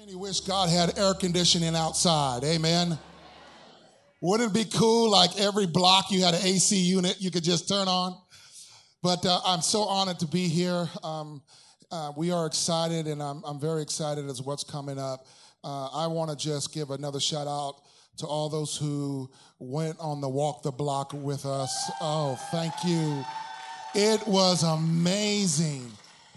many wish God had air conditioning outside? Amen. Wouldn't it be cool, like every block you had an AC unit you could just turn on? But I'm so honored to be here. We are excited, and I'm very excited as what's coming up. I want to just give another shout out to all those who went on the Walk the Block with us. Oh, thank you. It was amazing.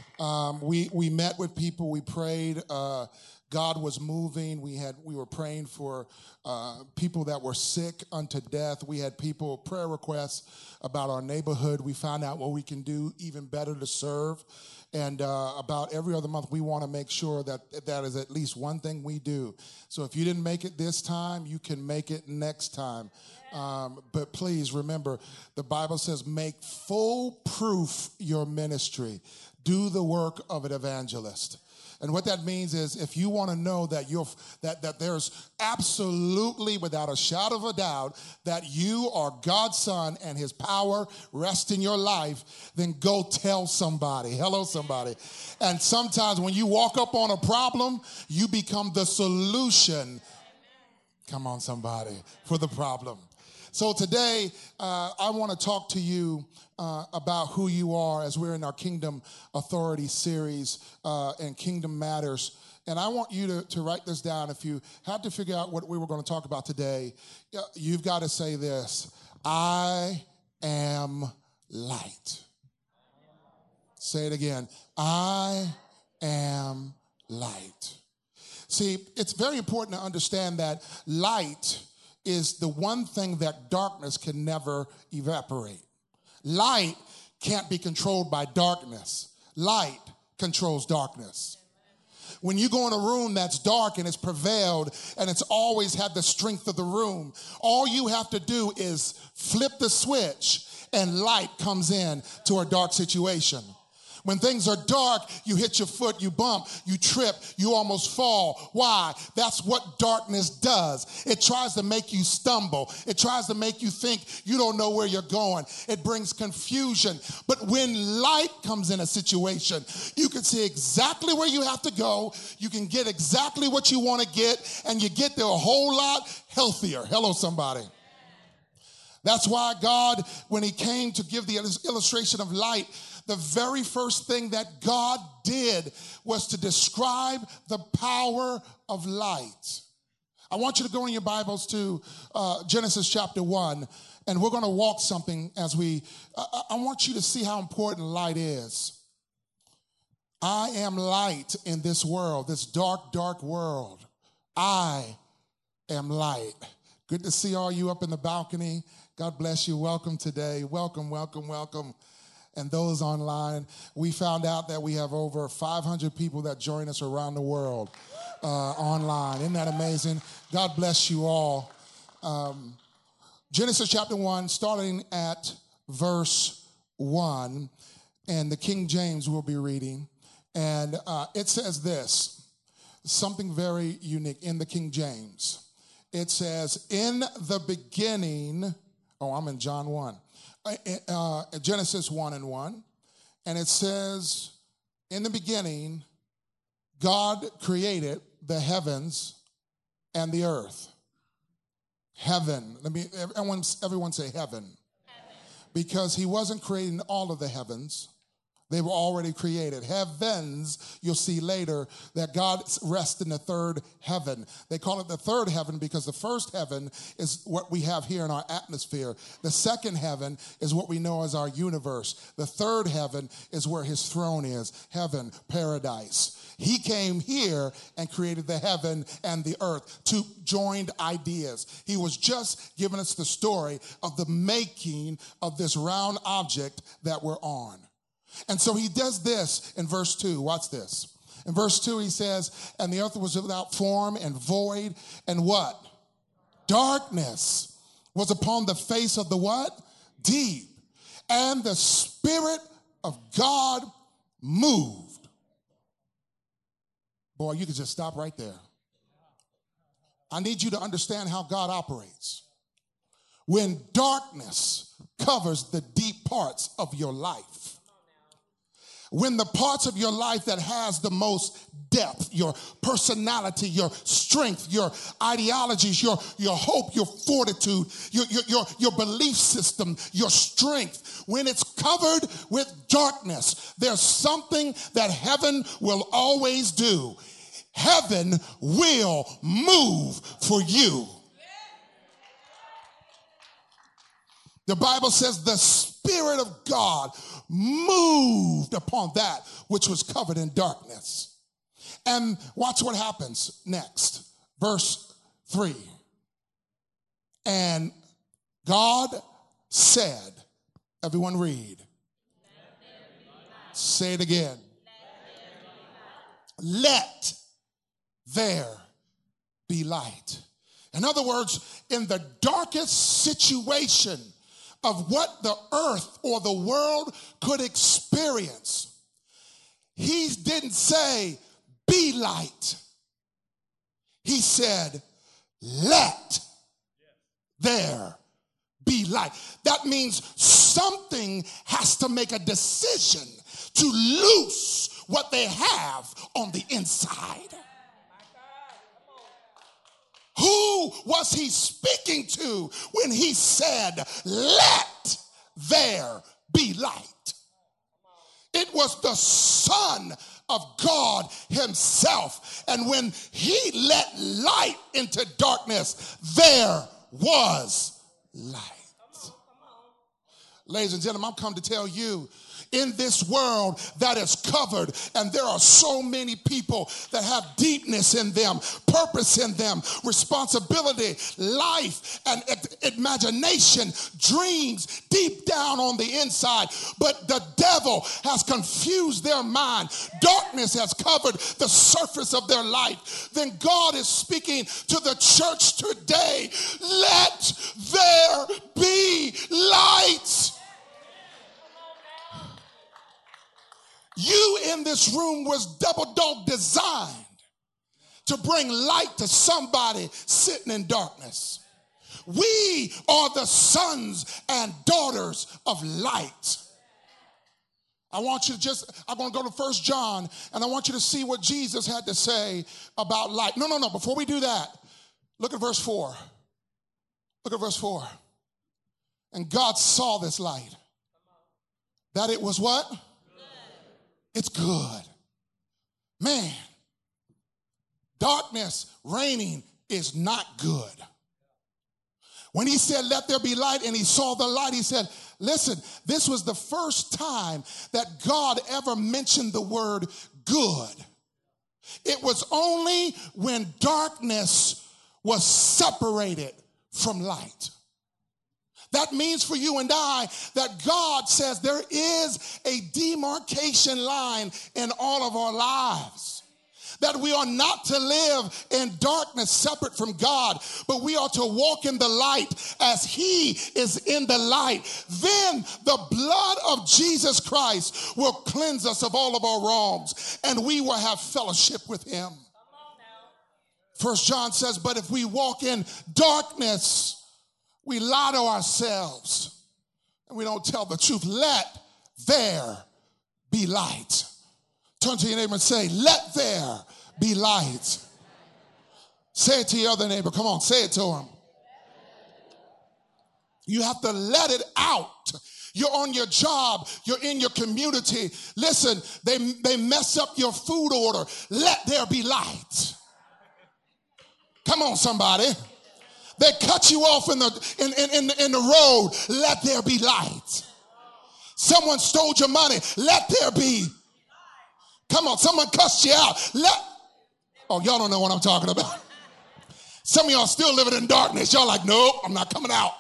We met with people, we prayed. God was moving. We were praying for people that were sick unto death. We had prayer requests about our neighborhood. We found out what we can do even better to serve. And about every other month, we want to make sure that that is at least one thing we do. So if you didn't make it this time, you can make it next time. But please remember, the Bible says, make full proof your ministry. Do the work of an evangelist. And what that means is, if you want to know that that there's absolutely, without a shadow of a doubt, that you are God's son and his power rests in your life, then go tell somebody. Hello, somebody. And sometimes when you walk up on a problem, you become the solution. Come on, somebody, for the problem. So today, I want to talk to you about who you are as we're in our Kingdom Authority series and Kingdom Matters. And I want you to write this down. If you had to figure out what we were going to talk about today, you've got to say this: I am light. Say it again. I am light. See, it's very important to understand that light is the one thing that darkness can never evaporate. Light can't be controlled by darkness. Light controls darkness. When you go in a room that's dark and it's prevailed and it's always had the strength of the room, all you have to do is flip the switch and light comes in to a dark situation. When things are dark, you hit your foot, you bump, you trip, you almost fall. Why? That's what darkness does. It tries to make you stumble. It tries to make you think you don't know where you're going. It brings confusion. But when light comes in a situation, you can see exactly where you have to go. You can get exactly what you want to get, and you get there a whole lot healthier. Hello, somebody. That's why God, when he came to give the illustration of light, the very first thing that God did was to describe the power of light. I want you to go in your Bibles to Genesis chapter 1, and we're going to walk something as I want you to see how important light is. I am light in this world, this dark, dark world. I am light. Good to see all you up in the balcony. God bless you. Welcome today. Welcome, welcome, welcome. And those online, we found out that we have over 500 people that join us around the world online. Isn't that amazing? God bless you all. Genesis chapter 1, starting at verse 1, and the King James will be reading. And it says this, something very unique in the King James. It says, in the beginning, I'm in John 1. Genesis 1 and 1, and it says, in the beginning, God created the heavens and the earth. Heaven. Everyone say heaven. Because he wasn't creating all of the heavens. They were already created. Heavens, you'll see later that God rests in the third heaven. They call it the third heaven because the first heaven is what we have here in our atmosphere. The second heaven is what we know as our universe. The third heaven is where his throne is, heaven, paradise. He came here and created the heaven and the earth, two joined ideas. He was just giving us the story of the making of this round object that we're on. And so he does this in verse 2. Watch this. In verse 2 he says, and the earth was without form and void, and what? Darkness was upon the face of the what? Deep. And the Spirit of God moved. Boy, you could just stop right there. I need you to understand how God operates. When darkness covers the deep parts of your life, when the parts of your life that has the most depth, your personality, your strength, your ideologies, your hope, your fortitude, your belief system, your strength, when it's covered with darkness, there's something that heaven will always do. Heaven will move for you. The Bible says the Spirit of God moved upon that which was covered in darkness. And watch what happens next. Verse 3. And God said, everyone read. Say it again. Let there be light. In other words, in the darkest situation of what the earth or the world could experience, he didn't say, be light. He said, let there be light. That means something has to make a decision to loose what they have on the inside. Who was he speaking to when he said, let there be light? It was the Son of God himself. And when he let light into darkness, there was light. Ladies and gentlemen, I've come to tell you, in this world that is covered, and there are so many people that have deepness in them, purpose in them, responsibility, life, and imagination, dreams deep down on the inside. But the devil has confused their mind. Darkness has covered the surface of their life. Then God is speaking to the church today. Let there be light. You in this room was double dog designed to bring light to somebody sitting in darkness. We are the sons and daughters of light. I'm going to go to 1 John, and I want you to see what Jesus had to say about light. No. Before we do that, look at verse 4. Look at verse 4. And God saw this light, that it was what? It's good. Man, darkness reigning is not good. When he said, let there be light, and he saw the light, he said, listen, this was the first time that God ever mentioned the word good. It was only when darkness was separated from light. That means for you and I that God says there is a demarcation line in all of our lives. That we are not to live in darkness separate from God, but we are to walk in the light as he is in the light. Then the blood of Jesus Christ will cleanse us of all of our wrongs, and we will have fellowship with him. 1 John says, but if we walk in darkness, we lie to ourselves and we don't tell the truth. Let there be light. Turn to your neighbor and say, let there be light. Say it to your other neighbor. Come on, say it to him. You have to let it out. You're on your job. You're in your community. Listen, they mess up your food order. Let there be light. Come on, somebody. They cut you off in the road. Let there be light. Someone stole your money. Let there be. Come on, someone cussed you out. Oh, y'all don't know what I'm talking about. Some of y'all still living in darkness. Y'all like, nope, I'm not coming out.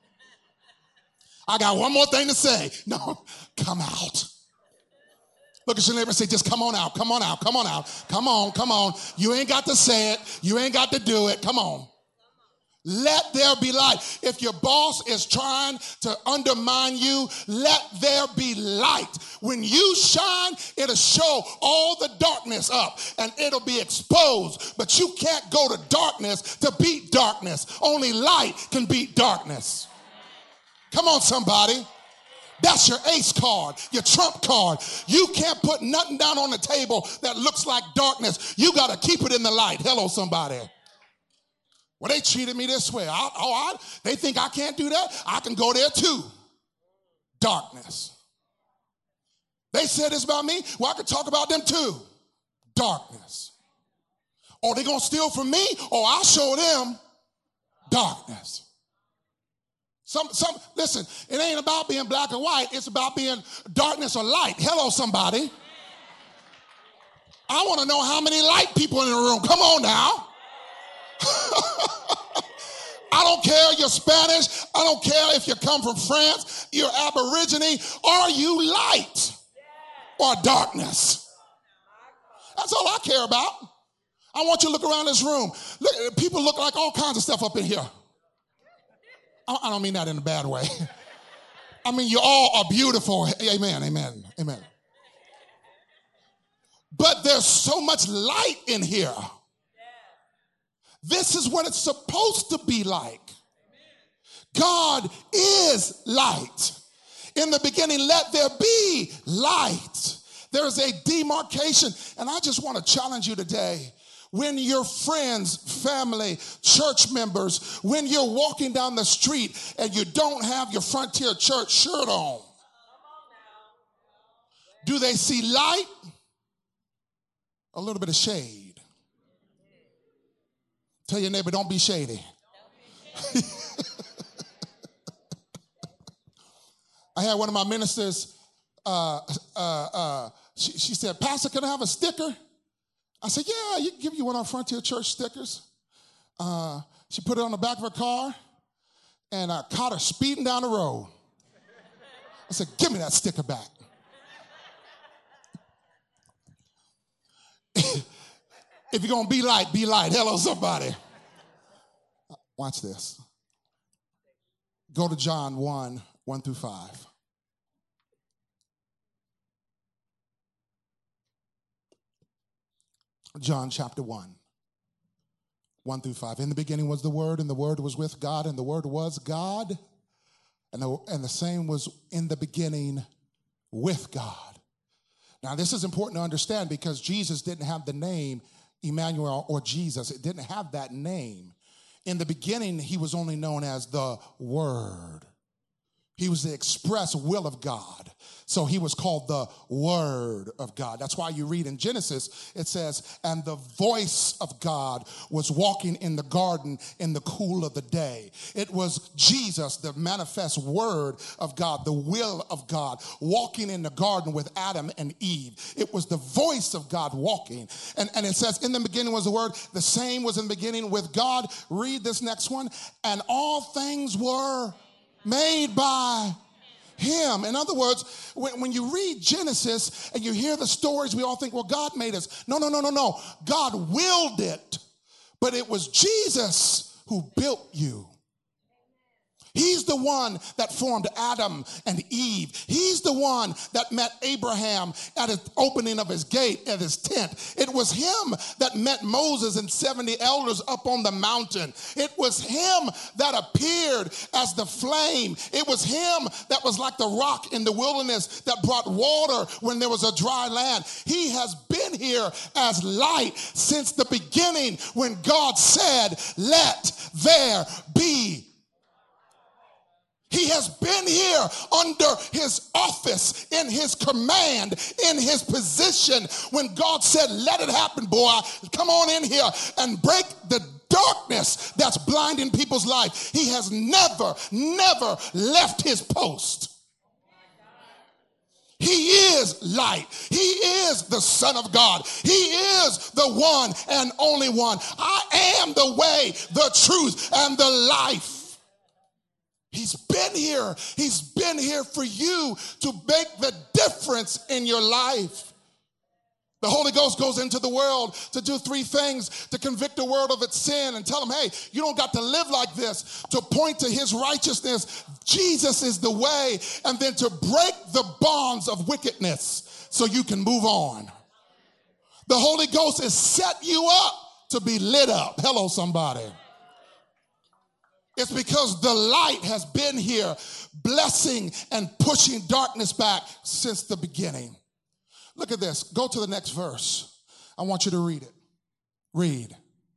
I got one more thing to say. No, come out. Look at your neighbor and say, just come on out, come on out, come on out. Come on. You ain't got to say it. You ain't got to do it. Come on. Let there be light. If your boss is trying to undermine you, let there be light. When you shine, it'll show all the darkness up and it'll be exposed. But you can't go to darkness to beat darkness. Only light can beat darkness. Come on, somebody. That's your ace card, your trump card. You can't put nothing down on the table that looks like darkness. You got to keep it in the light. Hello, somebody. Well, they treated me this way. They think I can't do that. I can go there too. Darkness. They said this about me. Well, I could talk about them too. Darkness. Or they going to steal from me, or I'll show them darkness. Listen, it ain't about being black or white. It's about being darkness or light. Hello, somebody. I want to know how many light people in the room. Come on now. I don't care you're Spanish. I don't care if you come from France, you're Aborigine. Are you light or darkness? That's all I care about. I want you to look around this room. Look, people look like all kinds of stuff up in here. I don't mean that in a bad way. I mean, you all are beautiful. Amen, amen, amen. But there's so much light in here. This is what it's supposed to be like. God is light. In the beginning, let there be light. There is a demarcation. And I just want to challenge you today. When your friends, family, church members, when you're walking down the street and you don't have your Frontier Church shirt on, do they see light? A little bit of shade. Tell your neighbor, don't be shady. I had one of my ministers, she said, Pastor, can I have a sticker? I said, yeah, you can give you one of our Frontier Church stickers. She put it on the back of her car, and I caught her speeding down the road. I said, give me that sticker back. If you're going to be light, be light. Hello, somebody. Watch this. Go to John 1:1-5. John chapter 1:1-5. In the beginning was the Word, and the Word was with God, and the Word was God, and the same was in the beginning with God. Now, this is important to understand because Jesus didn't have the name Emmanuel or Jesus. It didn't have that name. In the beginning, he was only known as the Word. He was the express will of God. So he was called the Word of God. That's why you read in Genesis, it says, and the voice of God was walking in the garden in the cool of the day. It was Jesus, the manifest Word of God, the will of God, walking in the garden with Adam and Eve. It was the voice of God walking. And it says, in the beginning was the Word. The same was in the beginning with God. Read this next one. And all things were made by him. In other words, when you read Genesis and you hear the stories, we all think, well, God made us. No. God willed it, but it was Jesus who built you. He's the one that formed Adam and Eve. He's the one that met Abraham at the opening of his gate, at his tent. It was him that met Moses and 70 elders up on the mountain. It was him that appeared as the flame. It was him that was like the rock in the wilderness that brought water when there was a dry land. He has been here as light since the beginning when God said, let there be. He has been here under his office, in his command, in his position. When God said, let it happen, boy, come on in here and break the darkness that's blinding people's life. He has never left his post. He is light. He is the Son of God. He is the one and only one. I am the way, the truth, and the life. He's been here. He's been here for you to make the difference in your life. The Holy Ghost goes into the world to do three things: to convict the world of its sin and tell them, hey, you don't got to live like this, to point to his righteousness. Jesus is the way, and then to break the bonds of wickedness so you can move on. The Holy Ghost has set you up to be lit up. Hello, somebody. It's because the light has been here, blessing and pushing darkness back since the beginning. Look at this. Go to the next verse. I want you to read it. Read.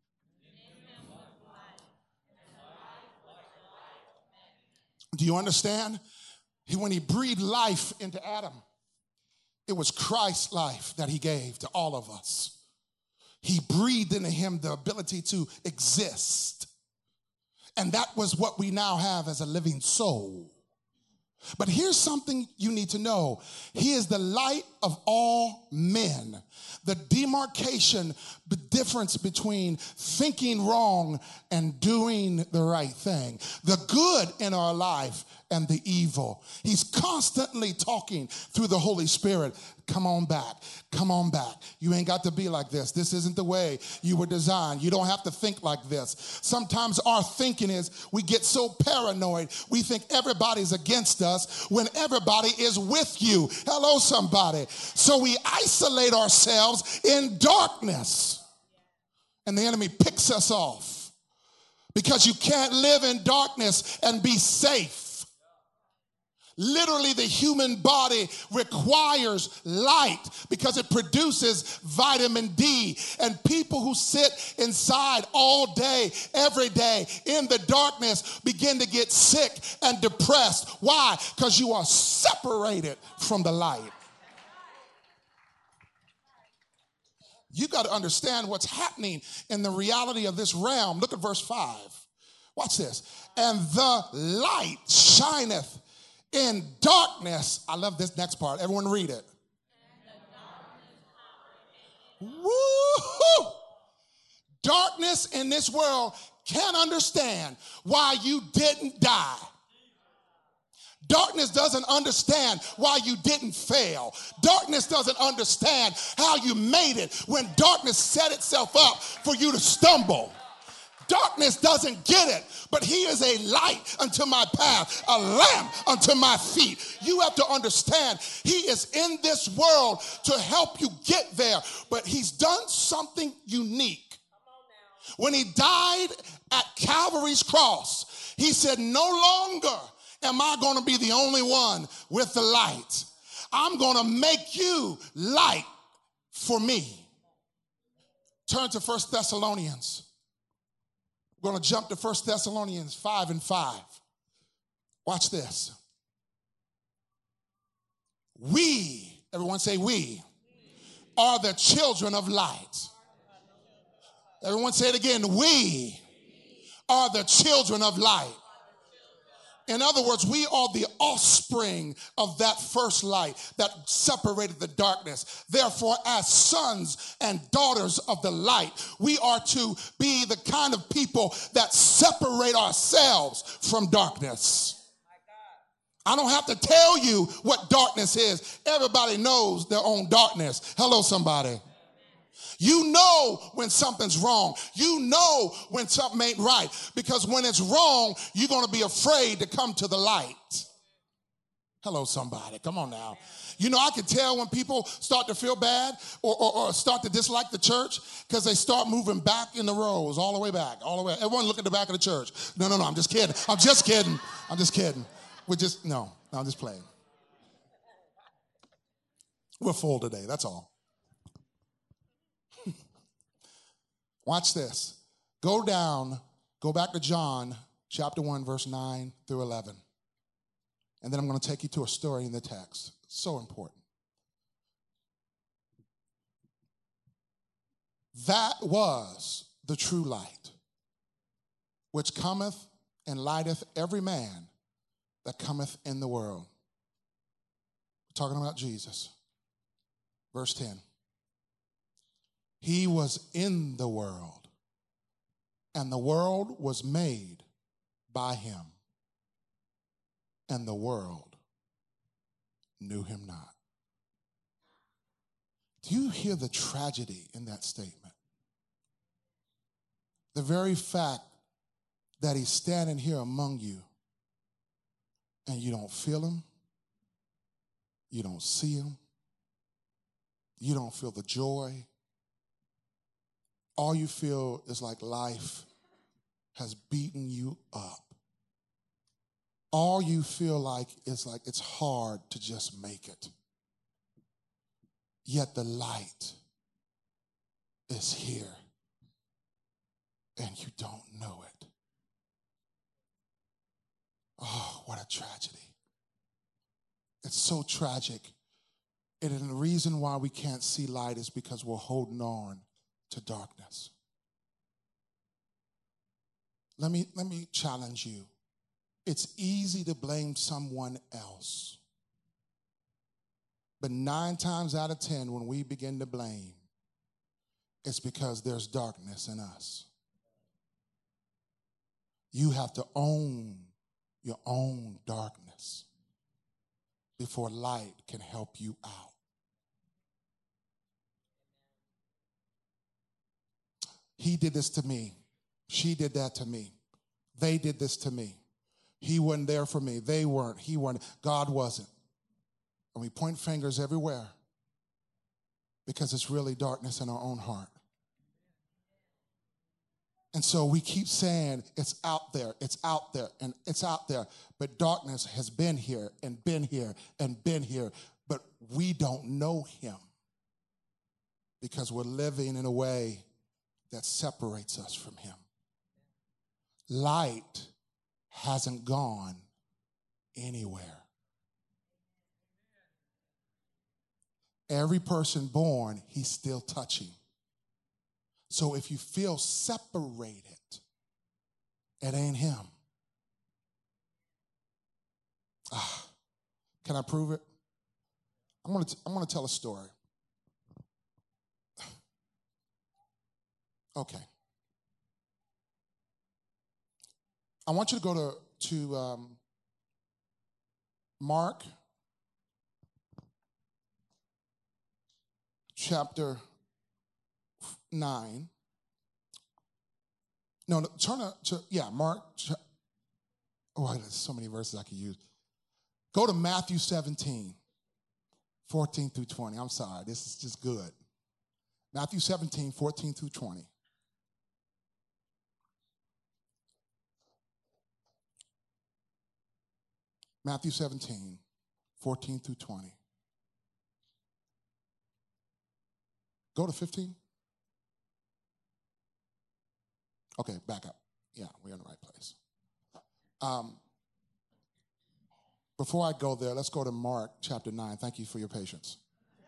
Do you understand? When he breathed life into Adam, it was Christ's life that he gave to all of us. He breathed into him the ability to exist. And that was what we now have as a living soul. But here's something you need to know. He is the light of all men. The demarcation, the difference between thinking wrong and doing the right thing. The good in our life and the evil. He's constantly talking through the Holy Spirit. Come on back. Come on back. You ain't got to be like this. This isn't the way you were designed. You don't have to think like this. Sometimes our thinking is we get so paranoid. We think everybody's against us when everybody is with you. Hello, somebody. So we isolate ourselves in darkness. And the enemy picks us off because you can't live in darkness and be safe. Literally, the human body requires light because it produces vitamin D. And people who sit inside all day, every day in the darkness begin to get sick and depressed. Why? Because you are separated from the light. You got to understand what's happening in the reality of this realm. Look at verse 5. Watch this. And the light shineth in darkness. I love this next part. Everyone read it. Woo-hoo! Darkness in this world can't understand why you didn't die. Darkness doesn't understand why you didn't fail. Darkness doesn't understand how you made it when darkness set itself up for you to stumble. Darkness doesn't get it, but he is a light unto my path, a lamp unto my feet. You have to understand he is in this world to help you get there, but he's done something unique. When he died at Calvary's cross, he said, no longer am I going to be the only one with the light. I'm going to make you light for me. Turn to 1 Thessalonians. We're going to jump to 1 Thessalonians 5 and 5. Watch this. We, everyone say we, are the children of light. Everyone say it again. We are the children of light. In other words, we are the offspring of that first light that separated the darkness. Therefore, as sons and daughters of the light, we are to be the kind of people that separate ourselves from darkness. I don't have to tell you what darkness is. Everybody knows their own darkness. Hello, somebody. You know when something's wrong. You know when something ain't right. Because when it's wrong, you're going to be afraid to come to the light. Hello, somebody. Come on now. You know, I can tell when people start to feel bad or start to dislike the church because they start moving back in the rows, all the way back, all the way. Everyone look at the back of the church. No, I'm just kidding. I'm just kidding. I'm just playing. We're full today, that's all. Watch this. Go back to John chapter 1, verse 9 through 11. And then I'm going to take you to a story in the text. So important. That was the true light, which cometh and lighteth every man that cometh in the world. We're talking about Jesus. Verse 10. He was in the world, and the world was made by him, and the world knew him not. Do you hear the tragedy in that statement? The very fact that he's standing here among you, and you don't feel him, you don't see him, you don't feel the joy. All you feel is like life has beaten you up. all you feel like is like it's hard to just make it. Yet the light is here and you don't know it. Oh, what a tragedy. It's so tragic. And the reason why we can't see light is because we're holding on to darkness. Let me challenge you. It's easy to blame someone else. But 9 times out of 10, when we begin to blame, it's because there's darkness in us. You have to own your own darkness before light can help you out. He did this to me. She did that to me. They did this to me. He wasn't there for me. They weren't. He wasn't. God wasn't. And we point fingers everywhere because it's really darkness in our own heart. And so we keep saying it's out there, and it's out there. But darkness has been here and been here and been here. But we don't know him because we're living in a way that separates us from him. Light hasn't gone anywhere. Every person born, he's still touching. So if you feel separated, it ain't him. Can I prove it? I'm gonna tell a story. Okay. I want you to go to Mark chapter 9. No, turn to Mark. There's so many verses I could use. Go to Matthew 17, 14 through 20. I'm sorry, this is just good. Matthew 17, 14 through 20. Matthew 17, 14 through 20. Go to 15. Okay, back up. Yeah, we're in the right place. Before I go there, let's go to Mark chapter 9. Thank you for your patience.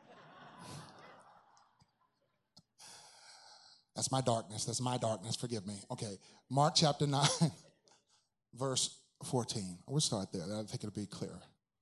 That's my darkness. That's my darkness. Forgive me. Okay, Mark chapter 9, verse 14. We'll start there. I think it'll be clearer.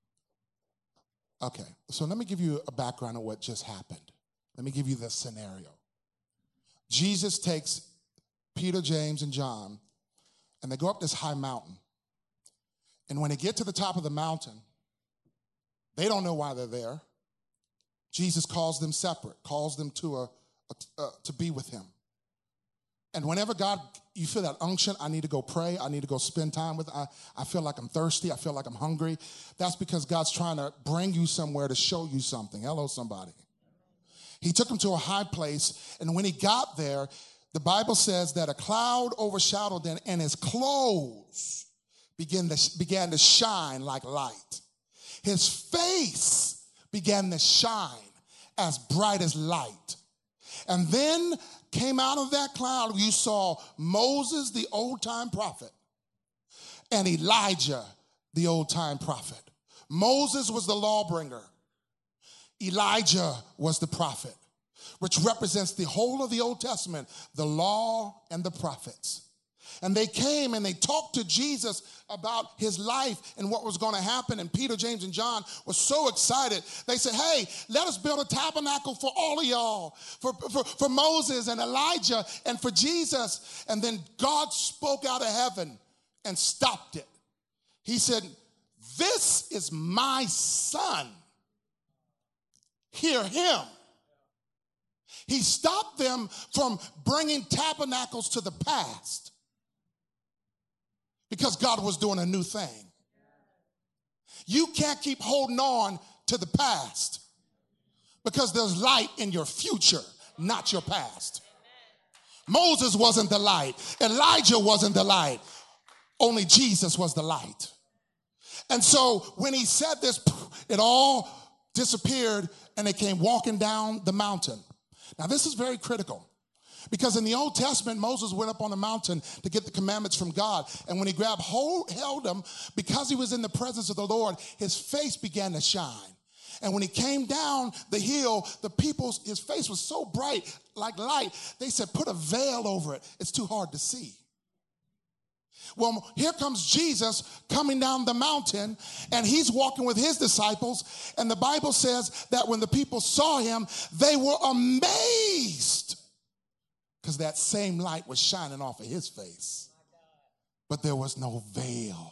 Okay, so let me give you a background of what just happened. Let me give you the scenario. Jesus takes Peter, James, and John, and they go up this high mountain. And when they get to the top of the mountain, they don't know why they're there. Jesus calls them separate, calls them to be with him. And whenever you feel that unction, I need to go pray, I need to go spend time with, I feel like I'm thirsty, I feel like I'm hungry. That's because God's trying to bring you somewhere to show you something. Hello, somebody. He took him to a high place, and when he got there, the Bible says that a cloud overshadowed him, and his clothes began to shine like light. His face began to shine as bright as light. And then came out of that cloud, you saw Moses, the old-time prophet, and Elijah, the old-time prophet. Moses was the lawbringer. Elijah was the prophet, which represents the whole of the Old Testament, the law and the prophets. And they came and they talked to Jesus about his life and what was going to happen. And Peter, James, and John were so excited. They said, hey, let us build a tabernacle for all of y'all, for Moses and Elijah and for Jesus. And then God spoke out of heaven and stopped it. He said, this is my son. Hear him. He stopped them from bringing tabernacles to the past because God was doing a new thing. You can't keep holding on to the past because there's light in your future, not your past. Moses wasn't the light. Elijah wasn't the light. Only Jesus was the light. And so when he said this, it all disappeared and they came walking down the mountain. Now this is very critical because in the Old Testament, Moses went up on the mountain to get the commandments from God. And when he held them, because he was in the presence of the Lord, his face began to shine. And when he came down the hill, his face was so bright, like light, they said, put a veil over it. It's too hard to see. Well, here comes Jesus coming down the mountain, and he's walking with his disciples. And the Bible says that when the people saw him, they were amazed because that same light was shining off of his face. But there was no veil.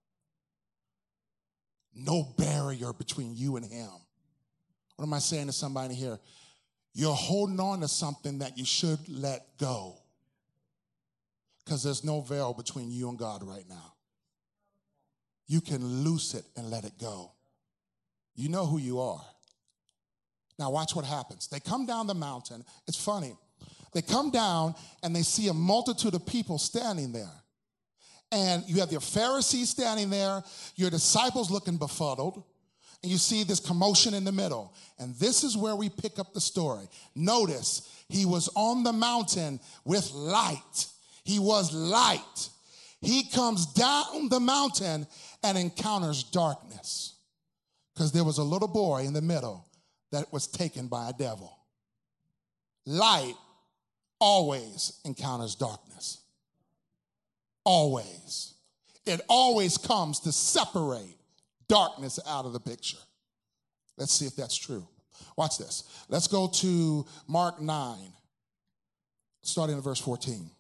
No barrier between you and him. What am I saying to somebody here? You're holding on to something that you should let go because there's no veil between you and God right now. You can loose it and let it go. You know who you are. Now watch what happens. They come down the mountain. It's funny. They come down and they see a multitude of people standing there. And you have your Pharisees standing there, your disciples looking befuddled, and you see this commotion in the middle. And this is where we pick up the story. Notice, he was on the mountain with light. He was light. He comes down the mountain and encounters darkness because there was a little boy in the middle that was taken by a devil. Light always encounters darkness. Always. It always comes to separate darkness out of the picture. Let's see if that's true. Watch this. Let's go to Mark 9, starting at verse 14.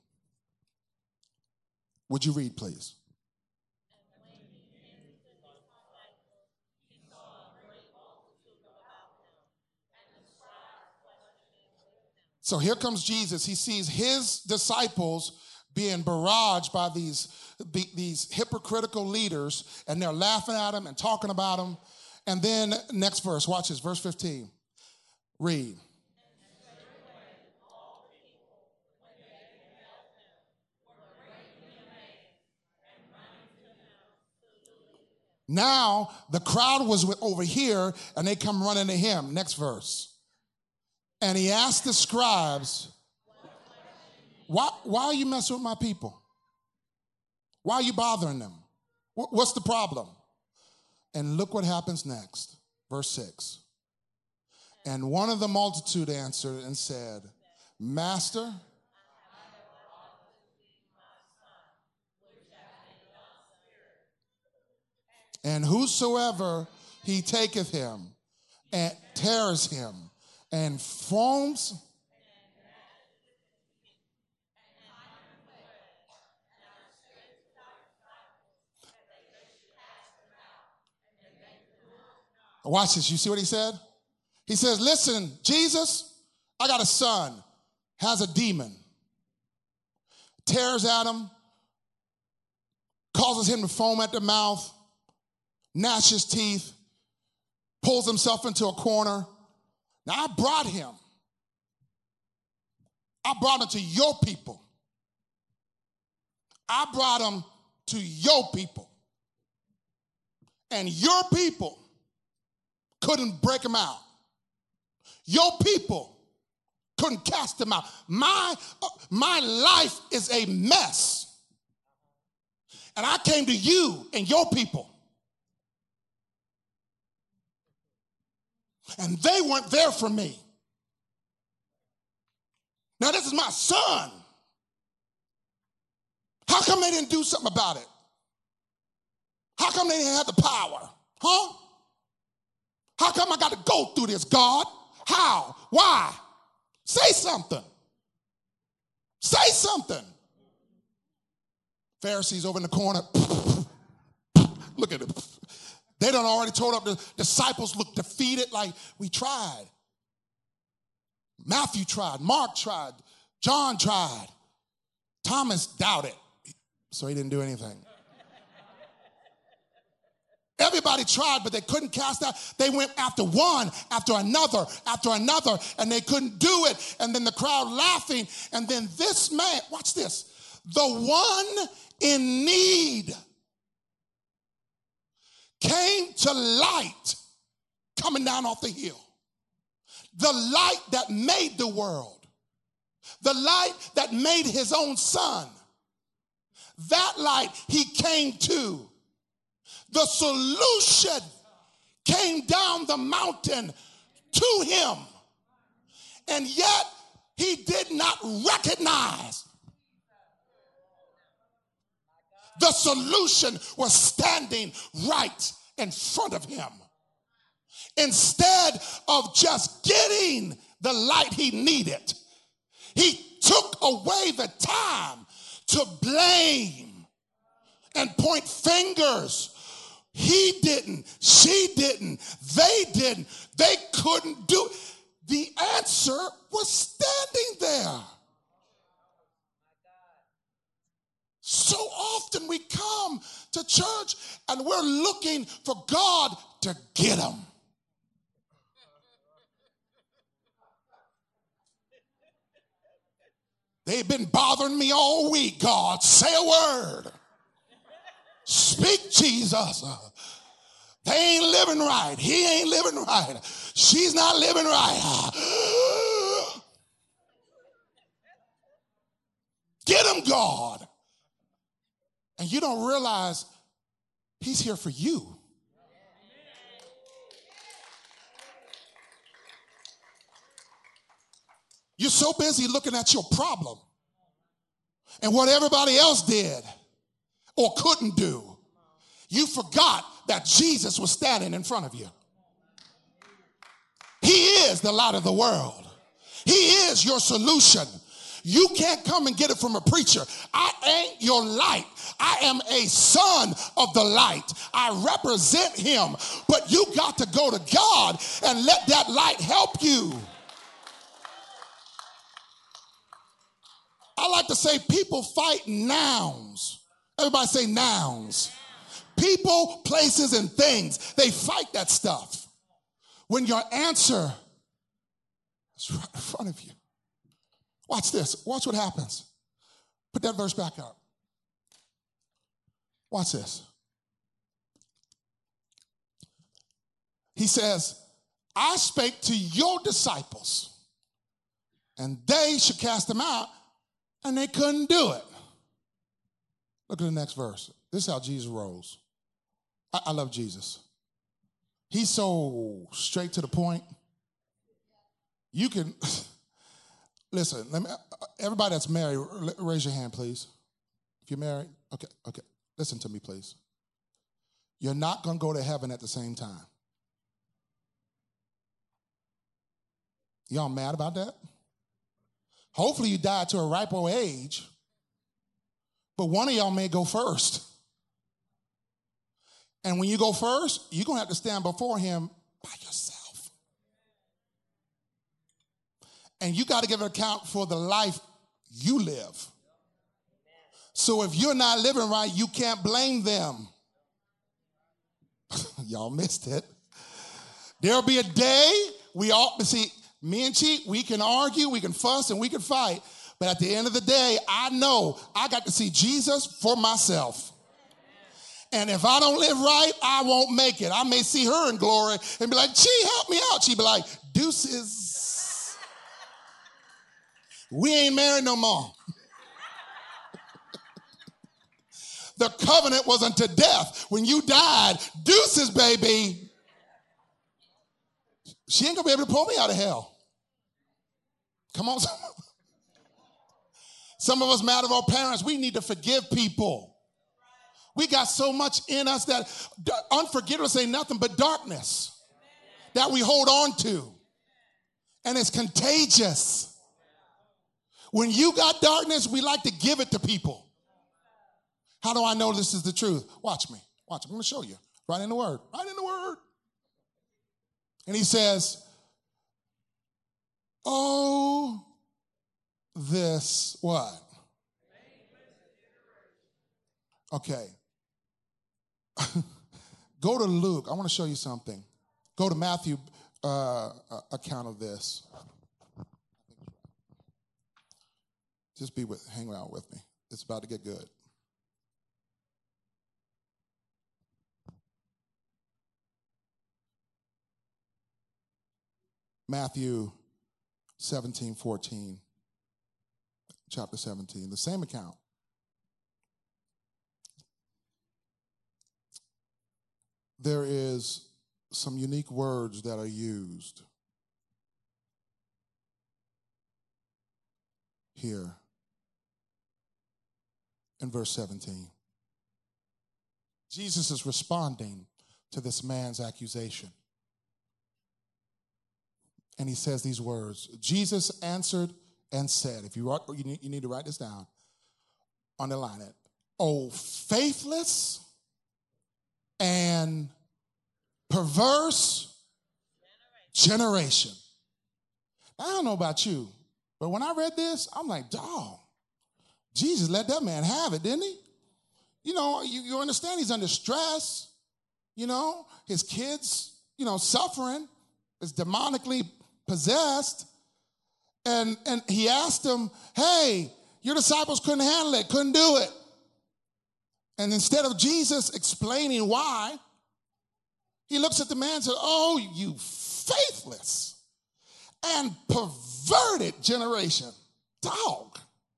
Would you read, please? So here comes Jesus. He sees his disciples being barraged by these hypocritical leaders, and they're laughing at him and talking about him. And then next verse, watch this, verse 15. Read. Now the crowd was over here, and they come running to him. Next verse. And he asked the scribes, why are you messing with my people? Why are you bothering them? What's the problem? And look what happens next. Verse 6. And one of the multitude answered and said, Master, and whosoever he taketh him and tears him and foams. Watch this. You see what he said? He says, listen, Jesus, I got a son, has a demon, tears at him, causes him to foam at the mouth, gnash his teeth, pulls himself into a corner. Now, I brought him to your people. I brought him to your people. And your people couldn't break him out. Your people couldn't cast him out. My life is a mess. And I came to you and your people. And they weren't there for me. Now this is my son. How come they didn't do something about it? How come they didn't have the power? Huh? How come I got to go through this, God? How? Why? Say something. Say something. Pharisees over in the corner. Look at it. They done already told up. The disciples looked defeated, like we tried. Matthew tried. Mark tried. John tried. Thomas doubted, so he didn't do anything. Everybody tried, but they couldn't cast out. They went after one, after another, and they couldn't do it. And then the crowd laughing. And then this man, watch this, the one in need came to light coming down off the hill. The light that made the world. The light that made his own son. That light he came to. The solution came down the mountain to him. And yet he did not recognize the solution was standing right in front of him. Instead of just getting the light he needed, he took away the time to blame and point fingers. He didn't, she didn't, they didn't, they couldn't do it. The answer was standing there. So often we come to church and we're looking for God to get them. They've been bothering me all week. God, say a word. Speak, Jesus. They ain't living right. He ain't living right. She's not living right. Get him, God. And you don't realize he's here for you. You're so busy looking at your problem and what everybody else did or couldn't do. You forgot that Jesus was standing in front of you. He is the light of the world. He is your solution. You can't come and get it from a preacher. I ain't your light. I am a son of the light. I represent him. But you got to go to God and let that light help you. I like to say people fight nouns. Everybody say nouns. People, places, and things. They fight that stuff. When your answer is right in front of you. Watch this. Watch what happens. Put that verse back up. Watch this. He says, I spake to your disciples, and they should cast them out, and they couldn't do it. Look at the next verse. This is how Jesus rose. I love Jesus. He's so straight to the point. You can, listen, everybody that's married, raise your hand, please. If you're married, okay. Listen to me, please. You're not going to go to heaven at the same time. Y'all mad about that? Hopefully you die to a ripe old age, but one of y'all may go first. And when you go first, you're going to have to stand before him by yourself. And you got to give an account for the life you live. So if you're not living right, you can't blame them. Y'all missed it. There'll be a day we all, see, me and Chief, we can argue, we can fuss, and we can fight. But at the end of the day, I know I got to see Jesus for myself. And if I don't live right, I won't make it. I may see her in glory and be like, gee, help me out. She'd be like, deuces. We ain't married no more. The covenant was unto death. When you died, deuces, baby. She ain't going to be able to pull me out of hell. Come on. Some of us mad at our parents. We need to forgive people. We got so much in us that unforgiveness ain't nothing but darkness that we hold on to. And it's contagious. When you got darkness, we like to give it to people. How do I know this is the truth? Watch me. Watch. I'm going to show you. Right in the word. Right in the word. And he says, oh, this what? Okay. Go to Luke. I want to show you something. Go to Matthew account of this. Just hang out with me. It's about to get good. Matthew 17:14, chapter 17, the same account. There is some unique words that are used here in verse 17. Jesus is responding to this man's accusation. And he says these words. Jesus answered and said, if you need to write this down, underline it. Oh, faithless and perverse generation. I don't know about you, but when I read this, I'm like, dog, Jesus let that man have it, didn't he? You know, you understand he's under stress. You know, his kids, suffering, is demonically possessed. And he asked them, hey, your disciples couldn't handle it, couldn't do it. And instead of Jesus explaining why, he looks at the man and says, oh, you faithless and perverted generation. Dog.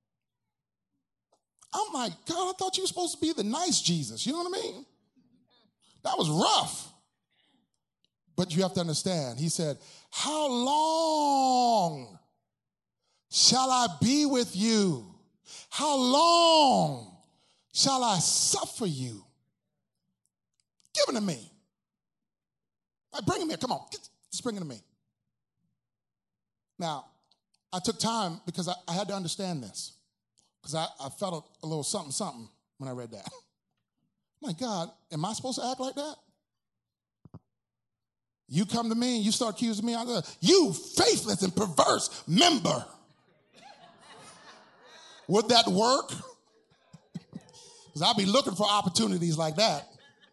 I'm like, God, I thought you were supposed to be the nice Jesus. You know what I mean? That was rough. But you have to understand, he said, how long shall I be with you? How long shall I suffer you? Give it to me. Bring him here. Come on. Just bring it to me. Now, I took time because I had to understand this. Because I felt a little something when I read that. My God, am I supposed to act like that? You come to me and you start accusing me. You faithless and perverse member. Would that work? Because I'll be looking for opportunities like that.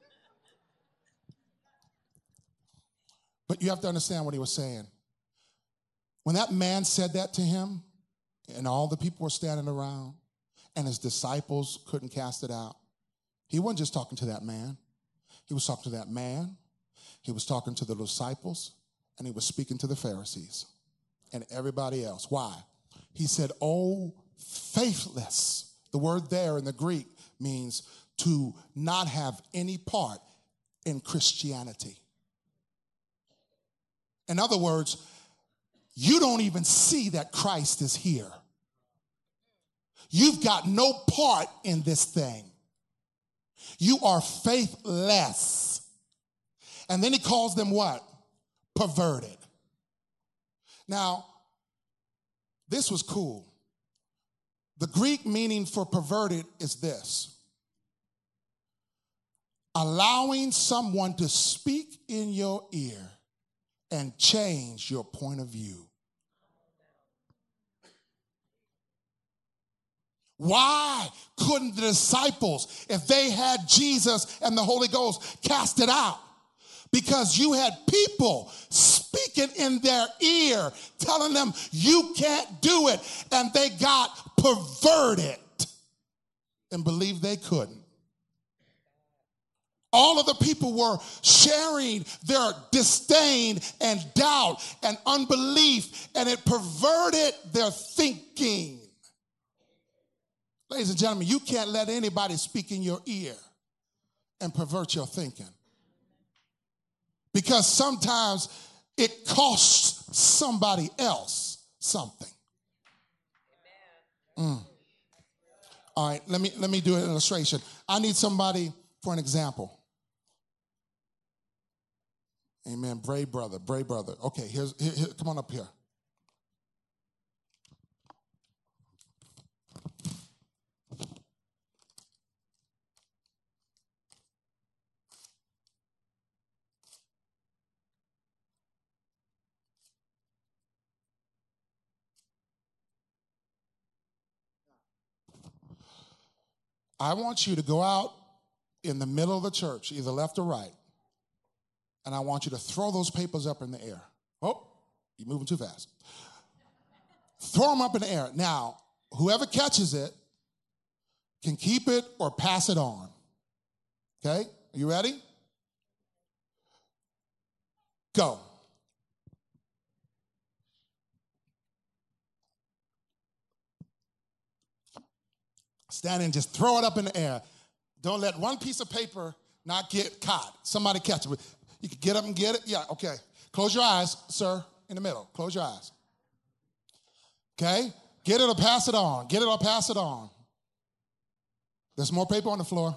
But you have to understand what he was saying. When that man said that to him, and all the people were standing around, and his disciples couldn't cast it out, he wasn't just talking to that man. He was talking to that man. He was talking to the disciples, and he was speaking to the Pharisees and everybody else. Why? He said, oh, faithless. The word there in the Greek means to not have any part in Christianity. In other words, you don't even see that Christ is here. You've got no part in this thing. You are faithless. And then he calls them what? Perverted. Now, this was cool. The Greek meaning for perverted is this: allowing someone to speak in your ear and change your point of view. Why couldn't the disciples, if they had Jesus and the Holy Ghost, cast it out? Because you had people speaking in their ear, telling them you can't do it, and they got perverted and believed they couldn't. All of the people were sharing their disdain and doubt and unbelief, and it perverted their thinking. Ladies and gentlemen, you can't let anybody speak in your ear and pervert your thinking. Because sometimes it costs somebody else something. All right, let me do an illustration. I need somebody for an example. Amen. Brave brother. Okay, here, come on up here. I want you to go out in the middle of the church, either left or right, and I want you to throw those papers up in the air. Oh, you're moving too fast. Throw them up in the air. Now, whoever catches it can keep it or pass it on. Okay? Are you ready? Go. Stand and just throw it up in the air. Don't let one piece of paper not get caught. Somebody catch it. You can get up and get it. Yeah, okay. Close your eyes, sir, in the middle. Close your eyes. Okay? Get it or pass it on. Get it or pass it on. There's more paper on the floor.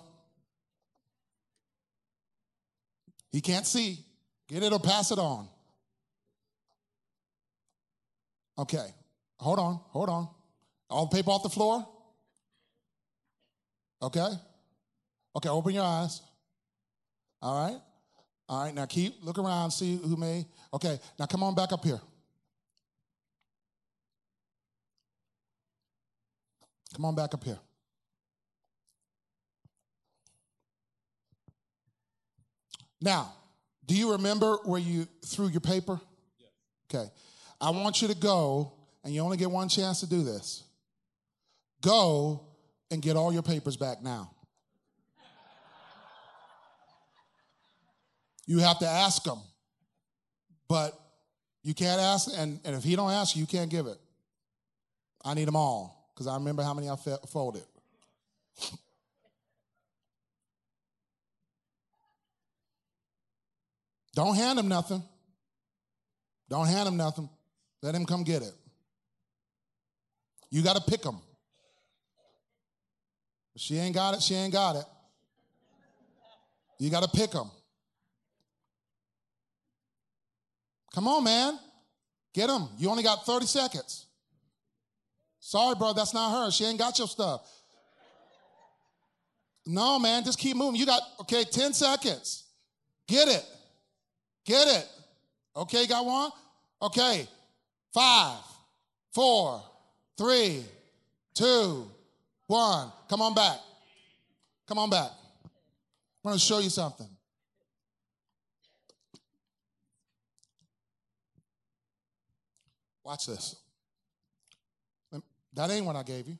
He can't see. Get it or pass it on. Okay. Hold on. Hold on. All the paper off the floor? Okay. Okay, open your eyes. All right. All right, now look around, see who may. Okay, now come on back up here. Come on back up here. Now, do you remember where you threw your paper? Yes. Okay. I want you to go, and you only get one chance to do this. Go and get all your papers back now. You have to ask him, but you can't ask, and if he don't ask you, you can't give it. I need them all, because I remember how many I folded. Don't hand him nothing. Don't hand him nothing. Let him come get it. You got to pick him. If she ain't got it, she ain't got it. You got to pick him. Come on, man. Get him. You only got 30 seconds. Sorry, bro, that's not her. She ain't got your stuff. No, man, just keep moving. You got, 10 seconds. Get it. Get it. Okay, got one? Okay. 5, 4, 3, 2, 1. Come on back. Come on back. I'm going to show you something. Watch this. That ain't what I gave you.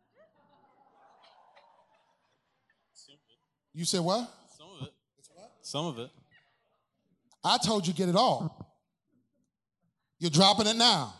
You said what? Some of it. Some of it. I told you get it all. You're dropping it now.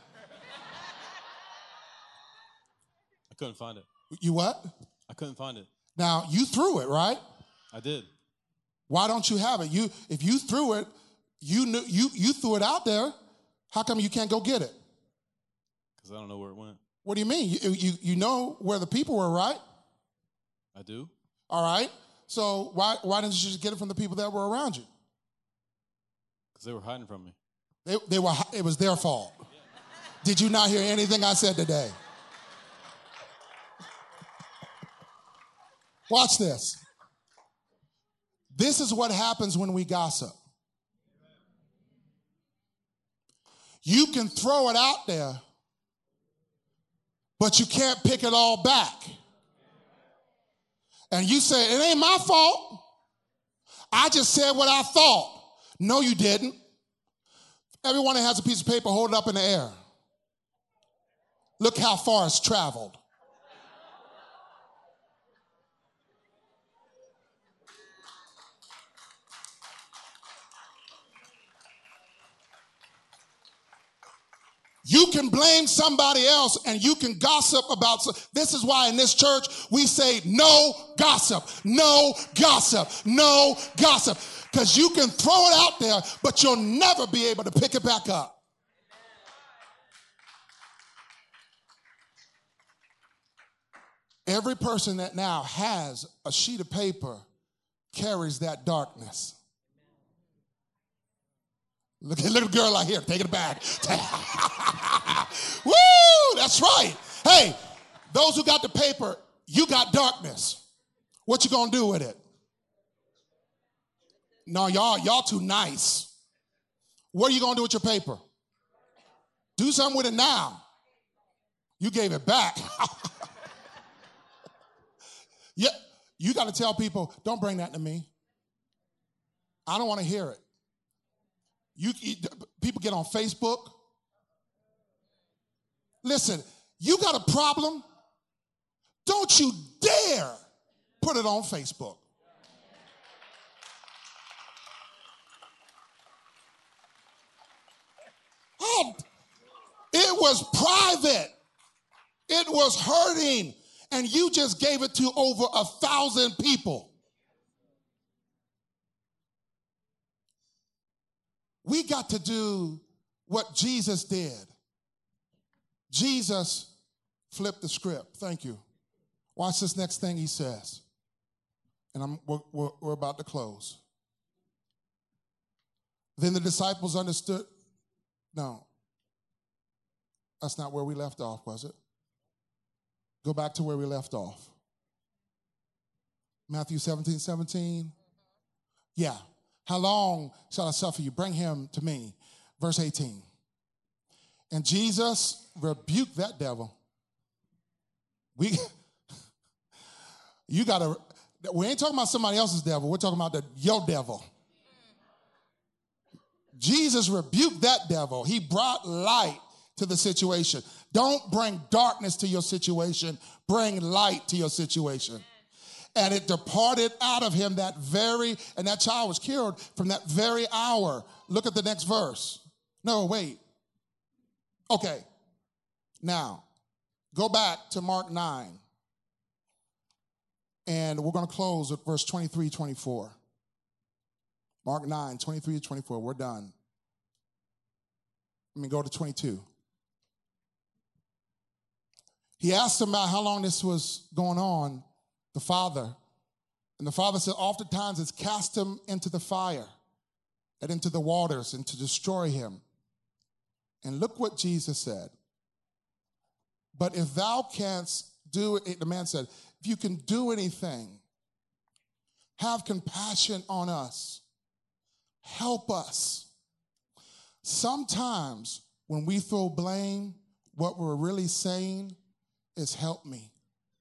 I couldn't find it. You what? I couldn't find it. Now, you threw it, right? I did. Why don't you have it? If you threw it, you threw it out there. How come you can't go get it? Because I don't know where it went. What do you mean? You know where the people were, right? I do. All right. So why didn't you just get it from the people that were around you? Because they were hiding from me. It was their fault. Yeah. Did you not hear anything I said today? Watch this. This is what happens when we gossip. You can throw it out there, but you can't pick it all back. And you say, it ain't my fault. I just said what I thought. No, you didn't. Everyone that has a piece of paper, hold it up in the air. Look how far it's traveled. You can blame somebody else and you can gossip about. This is why in this church we say no gossip, no gossip, no gossip. Because you can throw it out there, but you'll never be able to pick it back up. Every person that now has a sheet of paper carries that darkness. Look at a little girl out here, take it back. Woo, that's right. Hey, those who got the paper, you got darkness. What you gonna do with it? No, y'all too nice. What are you gonna do with your paper? Do something with it now. You gave it back. Yeah, you got to tell people, don't bring that to me. I don't want to hear it. People get on Facebook. Listen, you got a problem? Don't you dare put it on Facebook. It was private. It was hurting. and you just gave it to over 1,000 people. We got to do what Jesus did. Jesus flipped the script. Thank you. Watch this next thing he says. And we're about to close. Then the disciples understood. No, that's not where we left off, was it? Go back to where we left off. Matthew 17:17. Yeah. How long shall I suffer you? Bring him to me. Verse 18. And Jesus rebuked that devil. We ain't talking about somebody else's devil. We're talking about your devil. Jesus rebuked that devil. He brought light to the situation. Don't bring darkness to your situation. Bring light to your situation. And it departed out of him and that child was cured from that very hour. Look at the next verse. No, wait. Okay. Now, go back to Mark 9. And we're going to close at verse 23, 24. Mark 9, 23 to 24. We're done. Let me go to 22. He asked him about how long this was going on, the father. And the father said, oftentimes it's cast him into the fire and into the waters and to destroy him. And look what Jesus said. But if thou canst do it, the man said, if you can do anything, have compassion on us. Help us. Sometimes when we throw blame, what we're really saying is help me.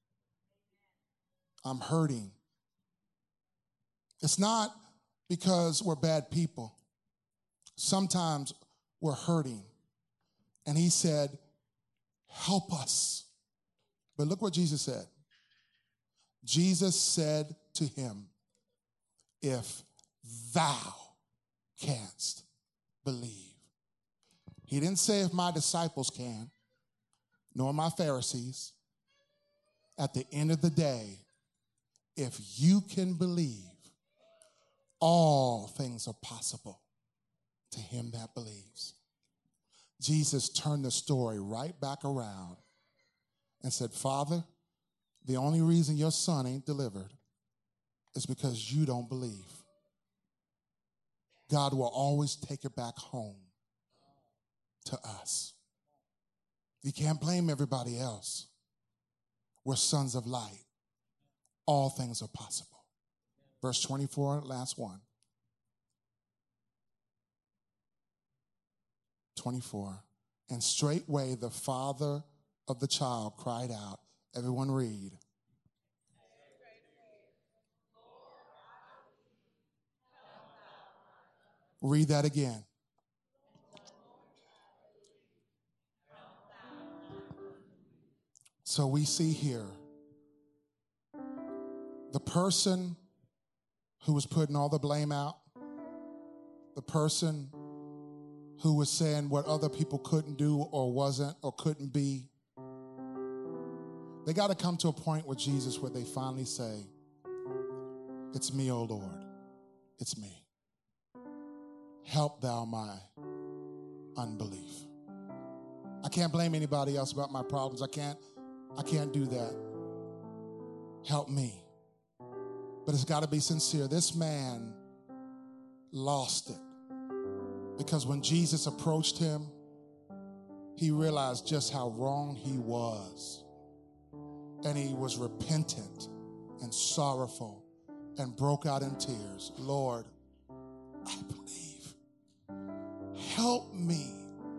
I'm hurting. It's not because we're bad people. Sometimes we're hurting. And he said, help us. But look what Jesus said. Jesus said to him, if thou canst believe. He didn't say if my disciples can, nor my Pharisees. At the end of the day, if you can believe, all things are possible to him that believes. Jesus turned the story right back around and said, Father, the only reason your son ain't delivered is because you don't believe. God will always take it back home to us. You can't blame everybody else. We're sons of light. All things are possible. Verse 24, last one. 24. And straightway the father of the child cried out. Everyone read. Read that again. So we see here the person who was putting all the blame out, the person who was saying what other people couldn't do or wasn't or couldn't be. They got to come to a point with Jesus where they finally say, it's me, O Lord, it's me. Help thou my unbelief. I can't blame anybody else about my problems. I can't do that. Help me. But it's got to be sincere. This man lost it. Because when Jesus approached him, he realized just how wrong he was. And he was repentant and sorrowful and broke out in tears. Lord, I believe. Help me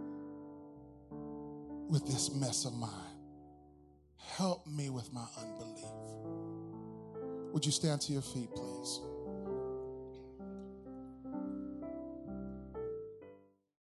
with this mess of mine. Help me with my unbelief. Would you stand to your feet, please?